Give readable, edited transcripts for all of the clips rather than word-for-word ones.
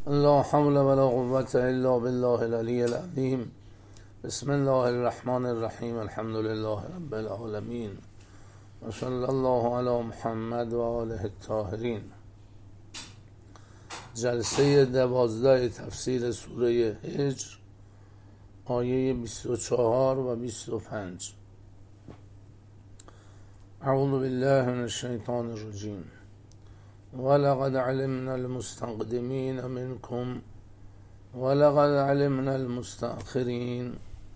لا حول ولا قوة الا بالله العلی العظیم. بسم الله الرحمن الرحیم. الحمد لله رب العالمین و صلی الله علی محمد و آله الطاهرین. جلسه 12 تفسیر سوره هجر، آیه 24 و 25. اعوذ بالله من الشیطان الرجیم. ولقد علمنا المستقدمین منکم ولقد علمنا المستأخرین.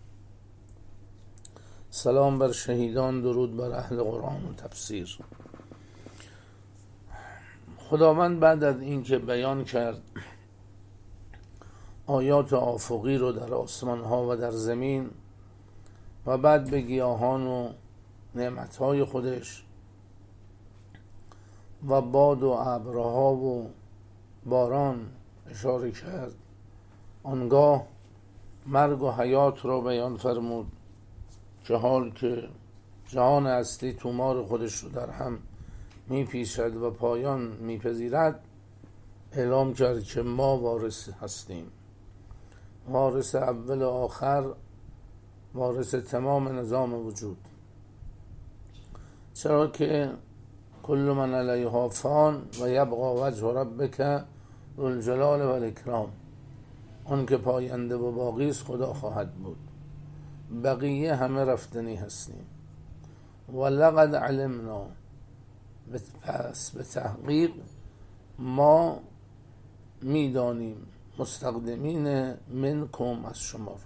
سلام بر شهیدان، درود بر اهل قرآن و تفسیر. خداوند بعد از اینکه بیان کرد آیات آفقی رو در آسمان ها و در زمین و بعد به گیاهان و نعمتهای خودش و باد و ابرها و باران اشاره کرد، آنگاه مرگ و حیات را بیان فرمود که حال که جهان اصلی تومار خودش رو در هم میپیچد و پایان میپذیرد، اعلام کرد که ما وارث هستیم، وارث اول و آخر، وارث تمام نظام وجود. چرا که کل من علیها فان و یبقى وجه ربک ذو الجلال و الاکرام. اون که پاینده و باقی است خدا خواهد بود، بقیه همه رفتنی هستیم. ولقد علمنا، پس به تحقیق ما میدانیم، مستقدمین منکم، از شما،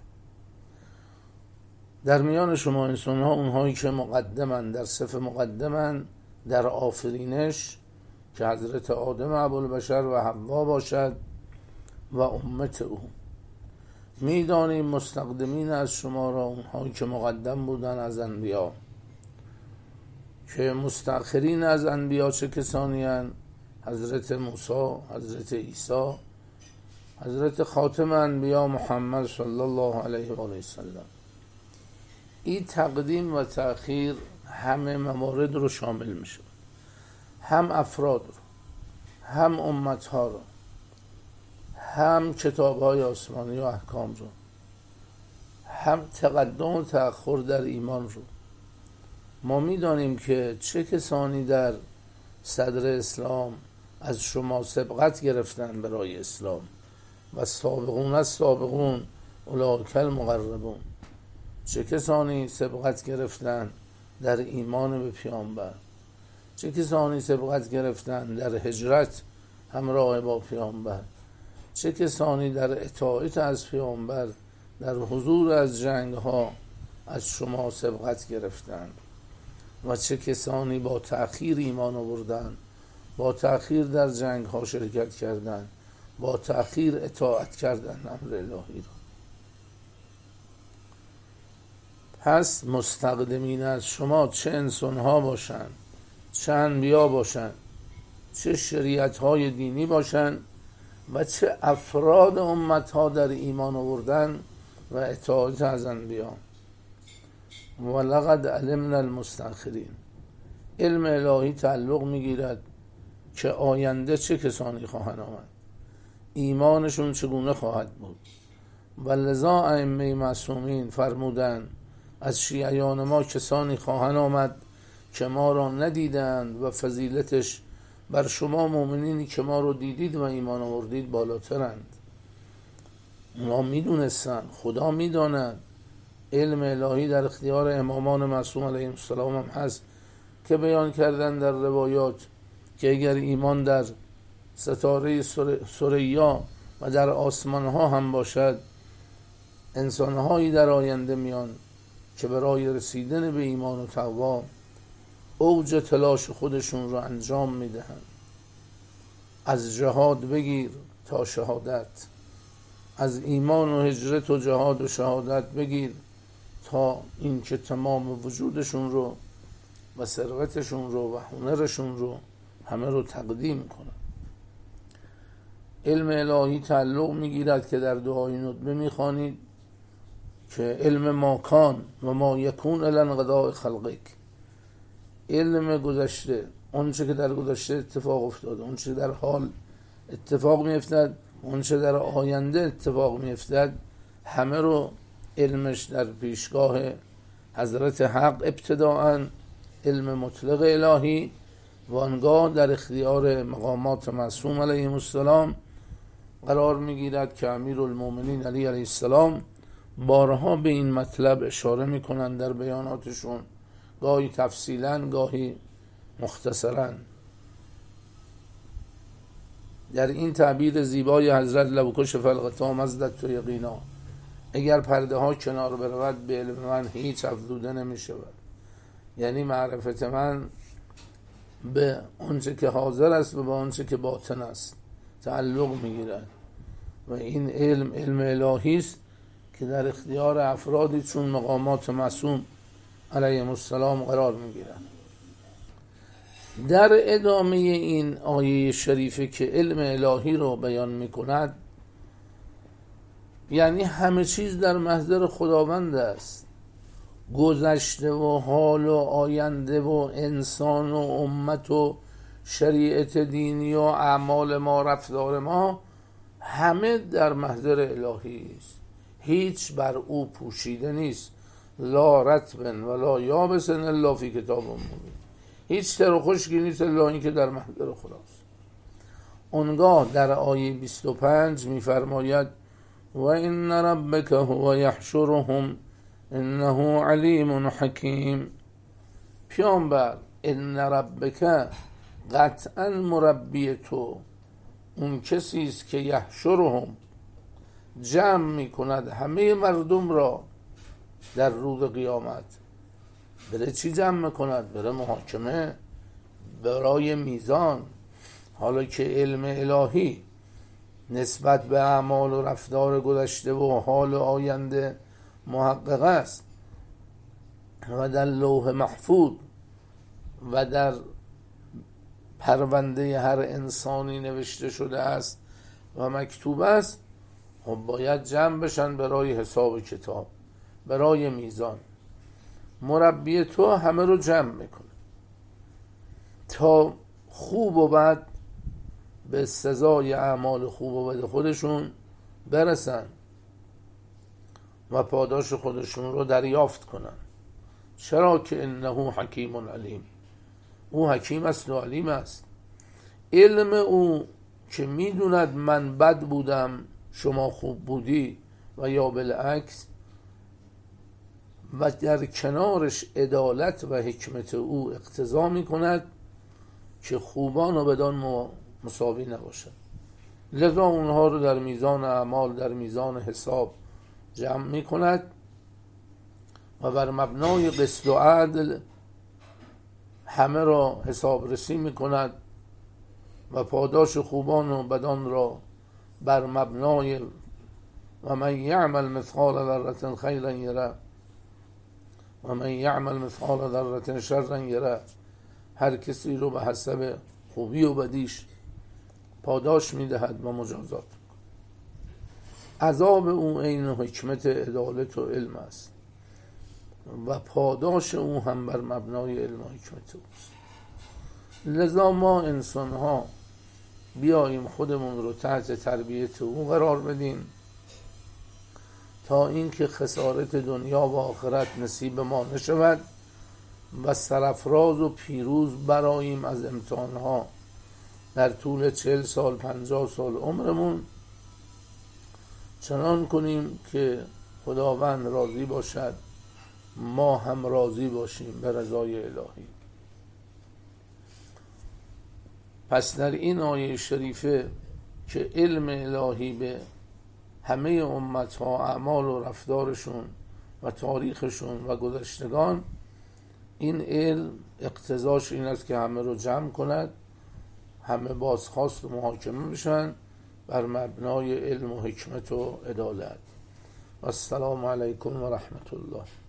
در میان شما انسان ها، اونهایی که مقدمن، در صف مقدمن در آفرینش، که حضرت آدم ابوالبشر و حوا باشد و امت او. میدانیم مستقدمین از شما را، اونهایی که مقدم بودن از انبیا. که مستأخرین از انبیا چه کسانی هستند؟ حضرت موسی، حضرت عیسی، حضرت خاتم انبیا محمد صلی الله علیه و آله وسلم. این تقدیم و تأخیر همه موارد رو شامل میشه، هم افراد رو، هم امتها رو، هم کتاب‌های آسمانی و احکام رو، هم تقدم و تأخر در ایمان رو. ما میدانیم که چه کسانی در صدر اسلام از شما سبقت گرفتن برای اسلام و سابقون از سابقون اولئک المقربون. چه کسانی سبقت گرفتن در ایمان به پیامبر، چه کسانی سبقت گرفتن در هجرت همراه با پیامبر، چه کسانی در اطاعت از پیامبر در حضور از جنگ ها از شما سبقت گرفتن و چه کسانی با تأخیر ایمان آوردن، با تأخیر در جنگ ها شرکت کردن، با تأخیر اطاعت کردن امر الهی را. پس مستقدمین از شما چه انسان ها باشند، چه انبیا باشند، چه شریعت های دینی باشند و چه افراد امت ها در ایمان آوردن و اطاعت از انبیا. ولقد علمنا المستأخرین. علم الهی تعلق میگیرد که آینده چه کسانی خواهند آمد، ایمانشون چگونه خواهد بود. و لذا ائمه معصومین فرمودند از شیعیان ما کسانی خواهند آمد که ما را ندیدند و فضیلتش بر شما مؤمنینی که ما رو دیدید و ایمان آوردید بالاترند. ما میدونستن، خدا میداند. علم الهی در اختیار امامان معصوم علیهم السلام هم هست که بیان کردن در روایات که اگر ایمان در ستاره ثریا و در آسمان ها هم باشد، انسانهایی در آینده میان که برای رسیدن به ایمان و تقوا اوج تلاش خودشون رو انجام میدهند. از جهاد بگیر تا شهادت، از ایمان و هجرت و جهاد و شهادت بگیر تا این که تمام وجودشون رو و ثروتشون رو و هنرشون رو همه رو تقدیم کنن. علم الهی تعلق میگیرد که در دعای ندبه میخوانید که علم ما کان و ما یکون الی انقضاء خلقک. علم گذشته، اون چه که در گذشته اتفاق افتاده، اون چه در حال اتفاق میفتد اون چه در آینده اتفاق میفتد همه رو علمش در پیشگاه حضرت حق ابتداءً علم مطلق الهی وانگاه در اختیار مقامات معصوم علیهم السلام قرار میگیرد که امیرالمومنین علی علیه السلام بارها به این مطلب اشاره میکنند در بیاناتشون، گاهی تفصیلاً گاهی مختصراً. در این تعبیر زیبای حضرت لو کشف الغطا مزدت و یقینا، اگر پرده ها کنار برود به علم من هیچ افزوده نمی شود. یعنی معرفت من به آنچه که حاضر است و به آنچه که باطن است تعلق میگیرد و این علم الهی است که در اختیار افرادی چون مقامات معصوم علیهم السلام قرار میگیرد. در ادامه این آیه شریفه که علم الهی رو بیان میکند، یعنی همه چیز در محضر خداوند است، گذشته و حال و آینده و انسان و امت و شریعت دینی و اعمال ما، رفتار ما، همه در محضر الهی است، هیچ بر او پوشیده نیست. لا رطب ولا یابس الا فی کتاب مبین، هیچ تر و خشکی نیست الا این که در محضر خداست. اونگاه در آیه 25 میفرماید و ان ربک هو یحشرهم انه علیم حکیم. پیامبر، ان ربک، قطعا مربی تو اون کسی است که یحشرهم، جمع میکند همه مردم را در روز قیامت. بره چی جمع میکند؟ بره محاکمه، برای میزان. حالا که علم الهی نسبت به اعمال و رفتار گذشته و حال آینده محقق است و در لوح محفوظ و در پرونده هر انسانی نوشته شده است و مکتوب است، خب باید جمع بشن برای حساب کتاب، برای میزان. مربی تو همه رو جمع میکنه تا خوب و بد به سزای اعمال خوب و بد خودشون برسن و پاداش خودشون رو دریافت کنن. چرا که انه حکیم علیم، او حکیم است و علیم است. علم او که میدوند من بد بودم شما خوب بودی و یا بالعکس، و در کنارش عدالت و حکمت او اقتضا میکند که خوبان و بدان مساوی نباشد. لذا اونها رو در میزان اعمال، در میزان حساب جمع میکند و بر مبنای قسط و عدل همه را حسابرسی میکند و پاداش خوبان و بدان را بر مبنای و من یعمل مثقال ذره خیرا یره و من یعمل مثقال ذره شرا یره، هر کسی رو به حسب خوبی و بدیش پاداش میدهد و مجازات. عذاب او عین حکمت، عدالت و علم است و پاداش او هم بر مبنای علم و حکمت اوست. لذا ما انسان ها بیاییم خودمون رو تحت تربیت او قرار بدیم تا اینکه خسارت دنیا و آخرت نصیب ما نشود و سرفراز و پیروز براییم از امتحانها در طول 40 سال 50 سال عمرمون. چنان کنیم که خداوند راضی باشد، ما هم راضی باشیم به رضای الهی. پس در این آیه شریفه که علم الهی به همه امتها، اعمال و رفتارشون و تاریخشون و گذشتگان، این علم اقتضاش این است که همه رو جمع کند، همه بازخواست و محاکمه بشن بر مبنای علم و حکمت و عدالت. و السلام علیکم و رحمت الله.